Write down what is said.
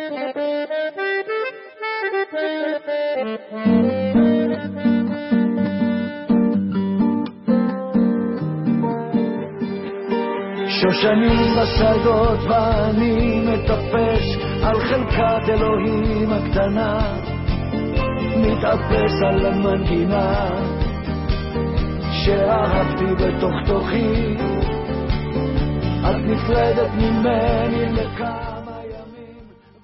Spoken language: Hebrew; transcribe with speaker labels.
Speaker 1: שושנים בשדות ואני מטפס על חלקת אלוהים הקטנה, מתאפס על המנגינה שאהבתי בתוך תוכי, את נפרדת ממני לכאן.